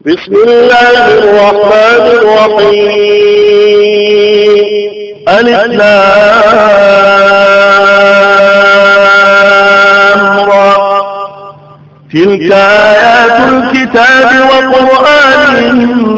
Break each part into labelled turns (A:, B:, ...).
A: بسم الله الرحمن الرحيم. ألف لام را. تلك آيات الكتاب وقرآن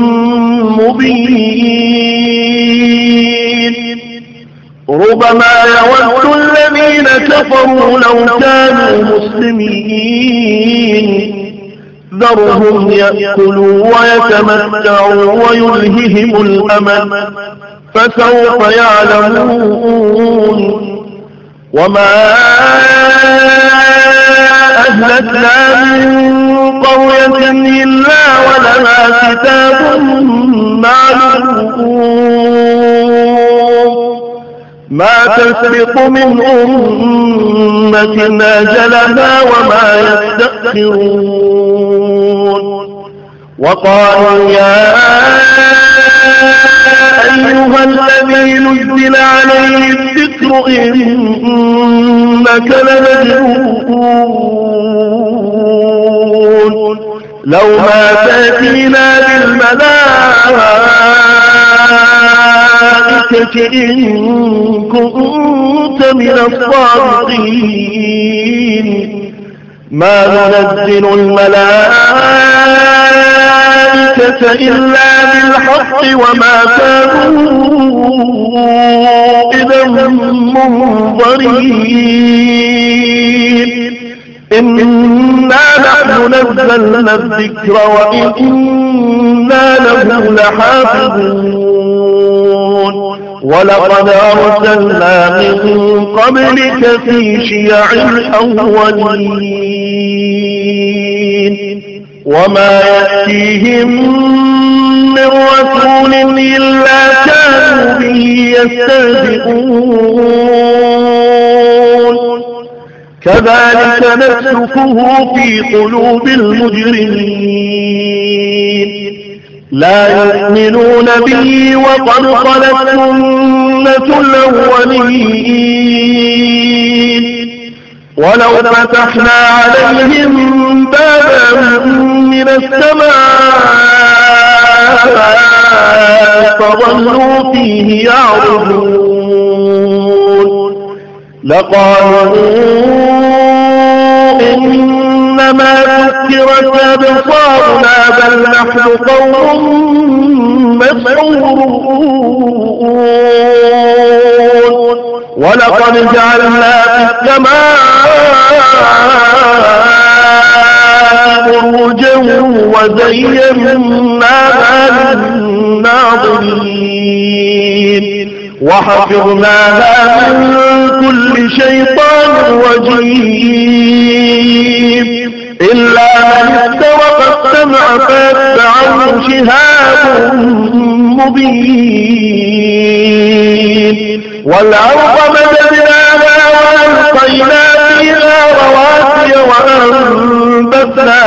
A: مبين. ربما يود الذين كفروا لو كانوا مسلمين ذرهم يأكلوا ويتمتعوا ويلههم الأمل فسوف يعلمون. وما أهلكنا من قرية إلا ولها كتاب معلوم ما تسبق من أمة أجلها وما يستأخرون. وقالوا يا أيها الذي نزل عليه الذكر إنك لمجنون لو ما تأتينا بالملائكة إن كنت من الصادقين. ما ننزل الملائكة إلا بالحق وما كانوا إذا منظرين. إنا نحن نزلنا الذكر وإنا له لحافظون. ولقد أرسلنا من قبلك في شيع الأولين وما يأتيهم من رسول إلا كانوا به يستهزئون. كذلك نسلكه في قلوب المجرمين لا يؤمنون به وقد خلت سنة الأولين. ولو فتحنا عليهم بابا من السماء فظلوا فيه يعرجون لقالوا إنما سكرت أبصارنا بل نحن قوم مسحورون. ولقد جعلنا في السماء بروجا وزيناها للناظرين وحفظناها من كل شيطان رجيم إلا من استرق السمع فاتبعه شهاب مبين. والأرض مددناها وألقينا فيها رواسي وأنبتنا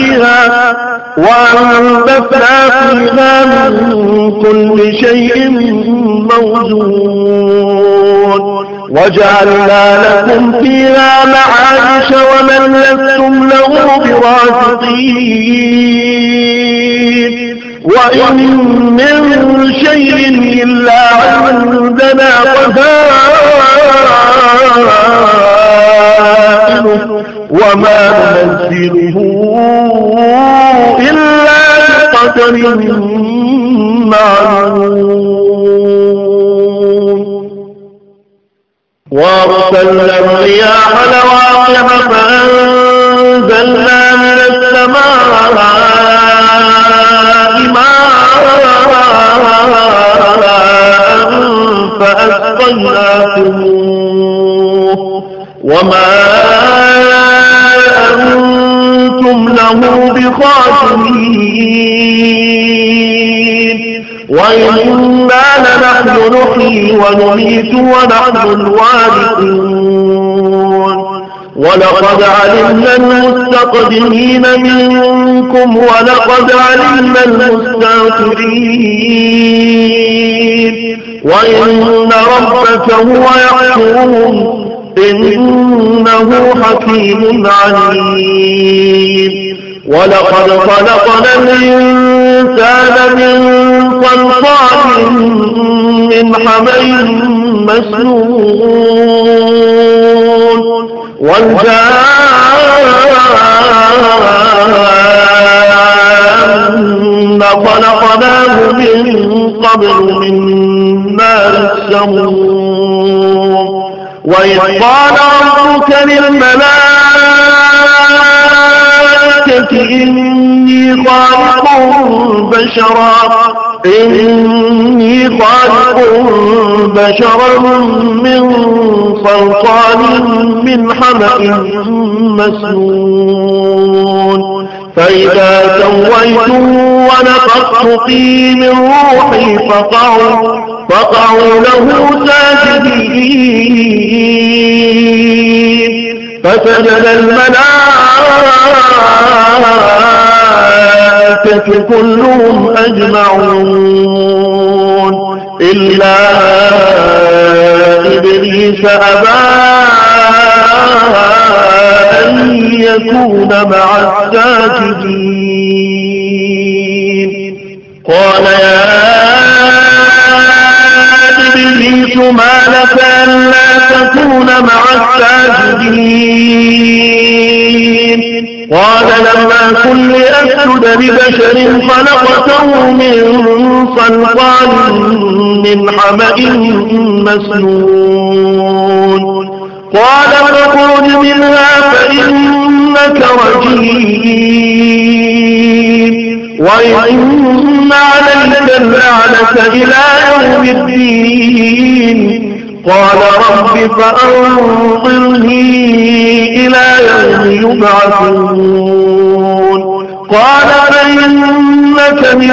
A: فيها من كل شيء موزون. وجعلنا لكم فيها معايش ومن لستم له برازقين. وإن من شيء إلا عندنا خزائنه وما ننزله إلا بقدر معلوم. وأرسلنا الرياح لواقح فأنزلنا من السماء فأسقيناكموه وما أنتم له بخازنين. وإنا لنحن نحيي ونميت ونحن الوارثون. ولقد علمنا المستقدمين منكم ولقد علمنا المستأخرين وإن ربك هو يحكم إنه حكيم عليم. ولقد خلقنا الإنسان من صلصال من حمإ مسنون والجان خلقناه من قبل من نار السموم وإذ قال ربك للملائكة إني خالق بشرا من صلصال من حمإ مسنون فإذا سويته ونفخت فيه من روحي فقعوا له ساجدين فسجد الملائكة كلهم أجمعون إلا إبليس أبى أن يكون مع الساجدين قال يا إبليس ما لك ألا تكون مع الساجدين قال لم أكن لأسجد لبشر خلقته من صلصال من حمإ مسنون قال فاخرج منها فإنك رجيم وإن عليك اللعنة إلى يوم الدين قال رب فأنظرني إلى يوم يبعثون قال فإنك من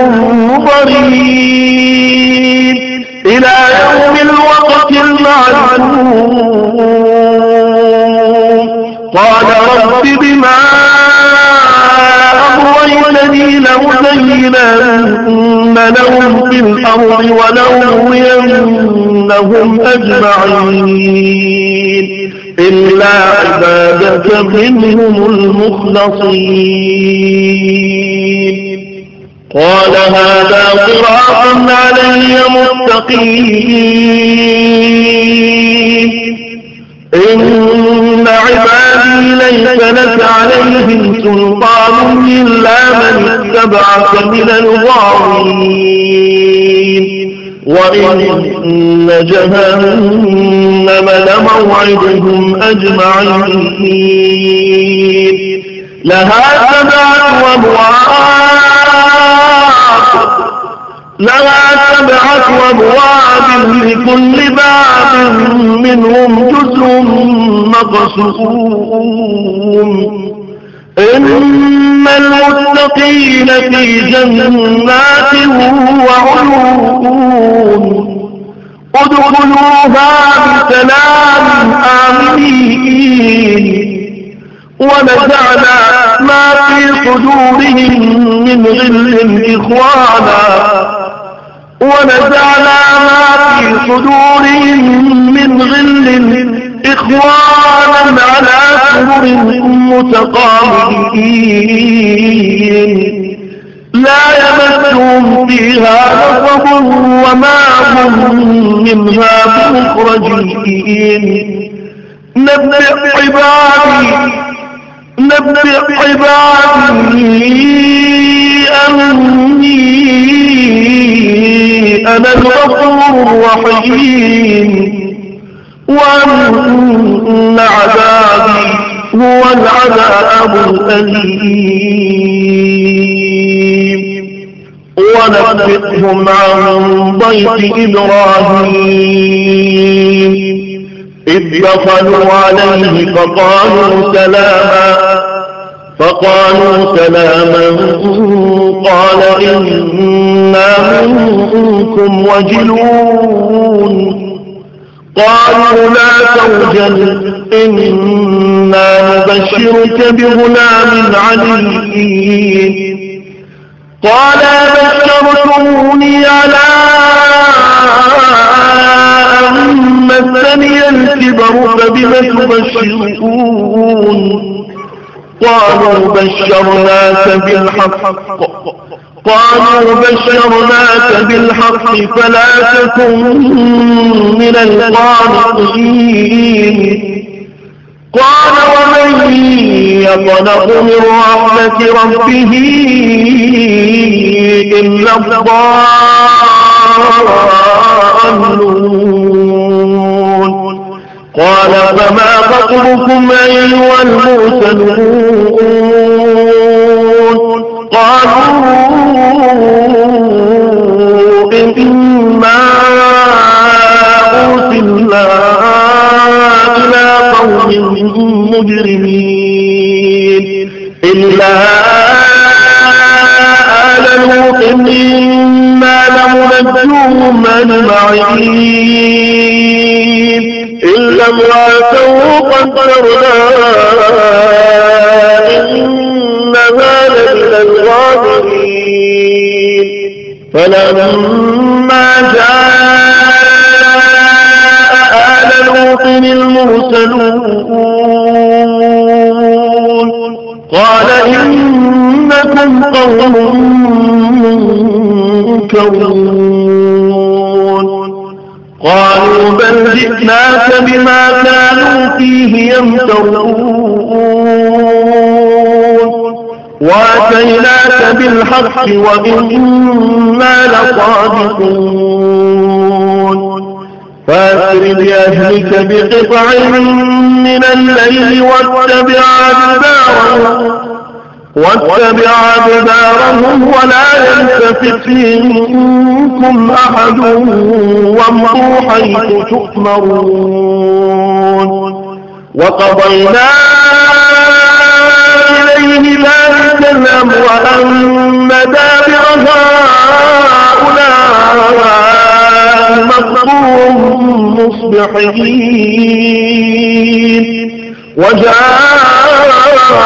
A: المنظرين إلى يوم الوقت المعلوم قال رب بما أغويتني لأزينن لهم في الأرض ولأغوينهم أجمعين إلا عبادك منهم المخلصين قال هذا صراط علي مستقيم إن عبادي ليس لك عليهم سلطان إلا من اتبعك من الغاوين وإن جهنم لموعدهم أجمعين لها 7 أبواب لكل باب منهم جزء مقسوم إن المتقين في جنات وعيون ادخلوها بسلام آمنين ونزعنا ما في صدورهم من غل إخوانا على سرر متقابلين لا يمسهم فيها نصب وما هم منها بمخرجين نبئ عبادي أني أنا الغفور الرحيم وأن عذابي هو العذاب الأليم ونبئهم عن ضيف إبراهيم إذ دخلوا عليه فقالوا سلاما قال إنا منكم وجلون قالوا لا توجل إنا نبشرك بغلام عليم قال بشرتموني على أن مسني الكبر فبم تبشرون قالوا بشرناك بالحق فلا تكن من القانطين. قال ومن يقنط من رحمة ربه إلا الضالون. قال فما خطبكم أيها المرسلون؟ قالوا إنا أرسلنا إلى قوم مجرمين إلا آل لوط إنا لمنجوهم أجمعين إلا امرأته قدرنا إنها لمن الغابرين. فلما جاء آل لوط المرسلون قال إنكم قوم منكرون. قالوا بل جئناك بما كانوا فيه يمترون واتيناك بالحق وإنا لصادقون. فاسر بأهلك بقطع من الليل واتبع أدبارهم ولا يلتفت منكم أحد وامضوا حيث تؤمرون. وقضينا إليه ذلك الأمر أن دابر هؤلاء مقطوع مصبحين. وجاء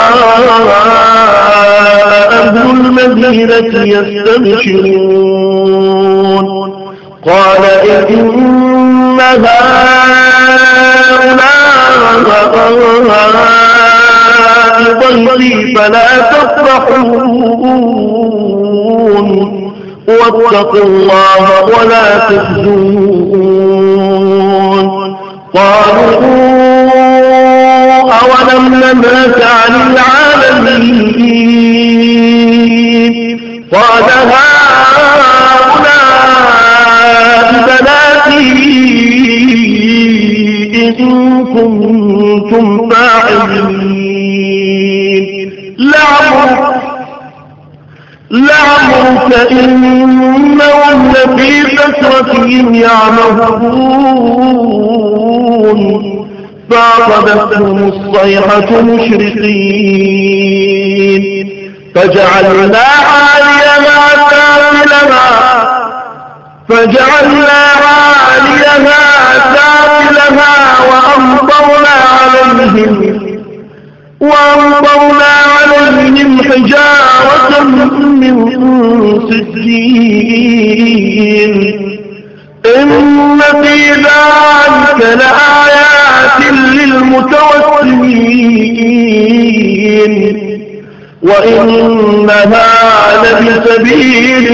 A: أهل المدينة يستبشرون قال إن هؤلاء ضيفي فلا تفرحون واتقوا الله ولا تخزون. قالوا أولم ننهك عن العالمين؟ قال هؤلاء بناتي إن كنتم فاعلين. لعمرك إنهم لفي سكرتهم يعمهون. فأخذتهم الصيحة مشرقين فجعلنا عاليها سافلها وأمطرنا عليهم حجارة من سجيل. إن في ذلك لآيات للمتوسمين وإنها لبسبيل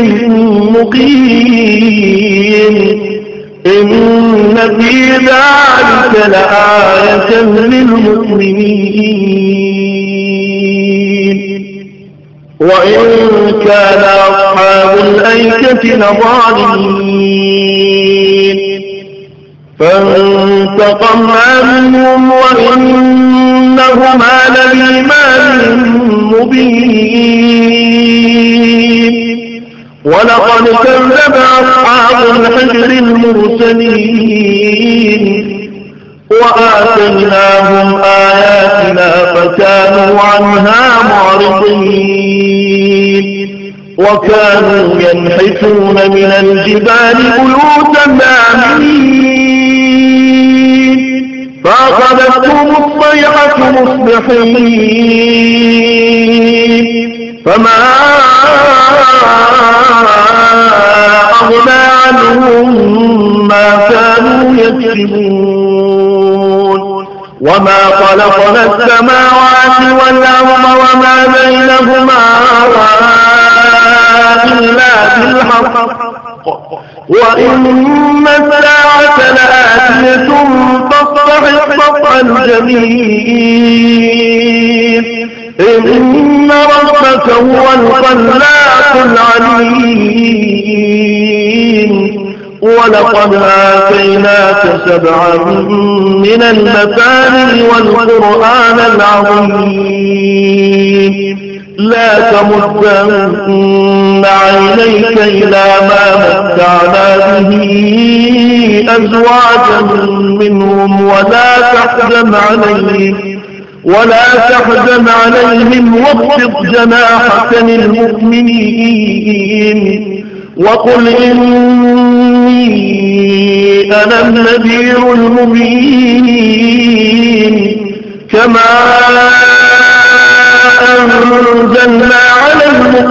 A: مقيم. إن في ذلك لآية للمؤمنين. وإن كان أصحاب الأيكة لظالمين فانتقمنا منهم وإنهما لبإمام مبين. ولقد كذب أصحاب الحجر المرسلين وآتيناهم آياتنا فكانوا عنها معرضين. وكانوا ينحتون من الجبال بيوتا آمنين فأخذتهم الصيحة مصبحين فما أغنى عنهم ما كانوا يكسبون. وما خلقنا السماوات والأرض وما بينهما إلا بالحق وإن الساعة لآتية فاصفح الصفح الجميل إن ربك هو الخلاق العليم ولقد آتيناك 7 من المثاني والقرآن العظيم لا تمدن عينيك إلى ما متعنا به أزواجا منهم ولا تحزن عليهم واخفض جناحك للمؤمنين وقل إني أنا النذير المبين كما أنزلنا على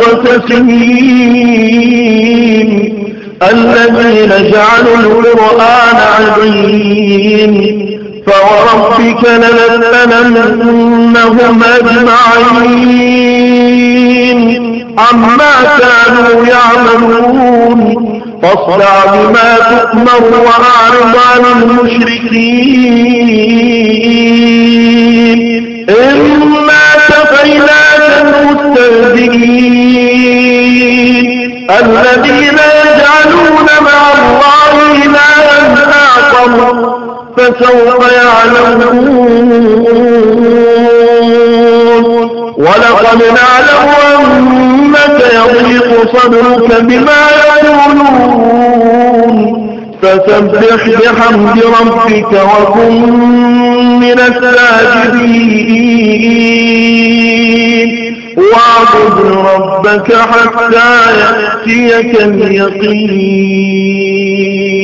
A: المقتسمين الذين جعلوا القرآن عظيم فوربك لنسألنهم أجمعين عما كانوا يعملون فاصدع بما تؤمر وأعرض عن المشركين إنا كفيناك المستهزئين الذين يجعلون مع الله إلها آخر فسوف يعلمون ولقد نعلم أنك يضيق صدرك بما يقولون فسبح بحمد ربك وكن من الساجدين واعبد ربك حتى يأتيك اليقين